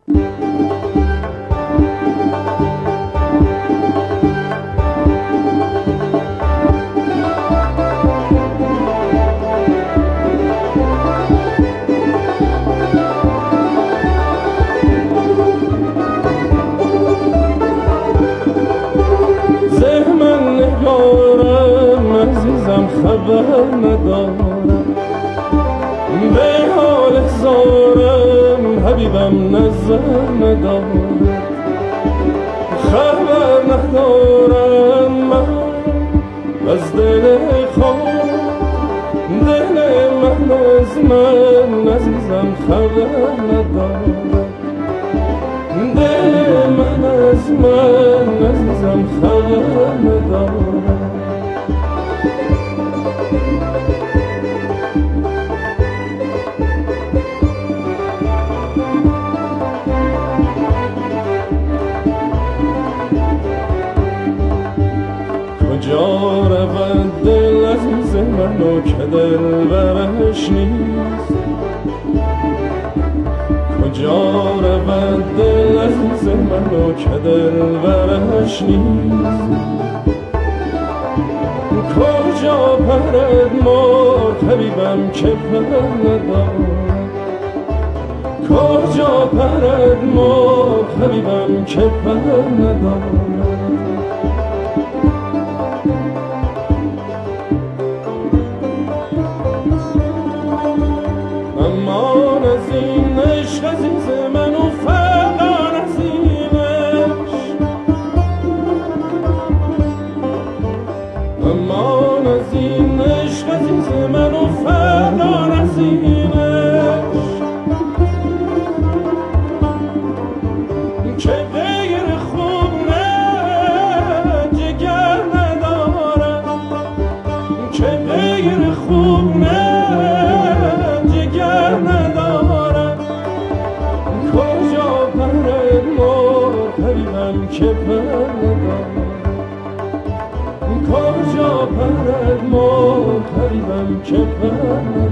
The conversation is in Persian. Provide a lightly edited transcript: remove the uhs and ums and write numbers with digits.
خبر ندارم به حال زارم حبیبم نظر ندارم خبر ندارم من از دل خود دل من از من عزیزم خبر ندارم دل من از من عزیزم خبر ندارم کجا رود دل عزیز منو که دل برش نیست کجا رود دل عزیز منو که دل برش نیست کجا پرد مرغ حبیبم که پر ندارد کجا پرد مرغ حبیبم که پر ندارد امان از این عشق عزیز من و فقط از این عشق امان از این عشق عزیز من و فقط از این عشق که غیر خوب نه جگر ندارم که غیر خوب نه که پر ندارم کجا پرد مرغ حبیبم که پر ندارم